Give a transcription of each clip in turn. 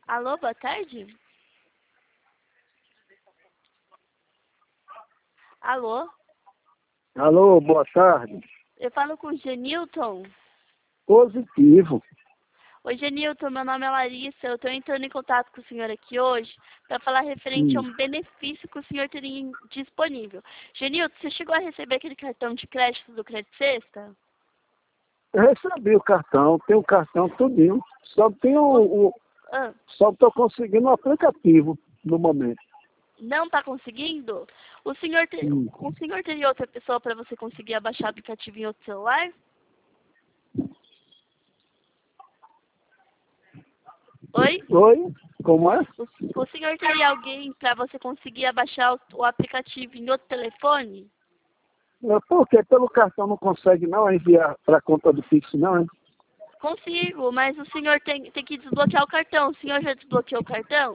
Alô, boa tarde? Alô? Alô, boa tarde. Eu falo com o Genilton. Positivo. Oi, Genilton, meu nome é Larissa. Eu estou entrando em contato com o senhor aqui hoje para falar referente a um benefício que o senhor teria disponível. Genilton, você chegou a receber aquele cartão de crédito do Crédito Sexta? Eu recebi o cartão, tem o cartão tudinho. Só tenho Ah, só estou conseguindo o aplicativo no momento. não está conseguindo? O senhor teria outra pessoa para você conseguir abaixar o aplicativo em outro celular? Oi? Oi? Como é? O senhor teria alguém para você conseguir abaixar o aplicativo em outro telefone? Por quê? Pelo cartão não consegue não enviar para a conta do Pix, não, hein? Consigo, mas o senhor tem que desbloquear o cartão. O senhor já desbloqueou o cartão?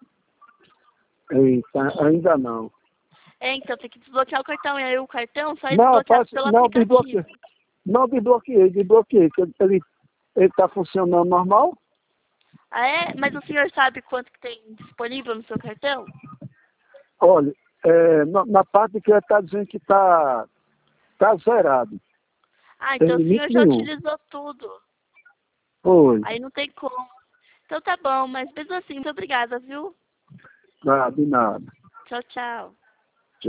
Eita, ainda não. É, então tem que desbloquear o cartão. E aí o cartão só é Não, desbloqueado pelo não aplicativo. desbloqueei, que ele está funcionando normal? Ah, é? Mas o senhor sabe quanto que tem disponível no seu cartão? Olha, na parte que ele está dizendo que tá zerado. Ah, Tem então o senhor limite já nenhum. utilizou tudo. Oi. Aí não tem como. Então tá bom, mas mesmo assim, muito obrigada, viu? Nada, de nada. Tchau, tchau.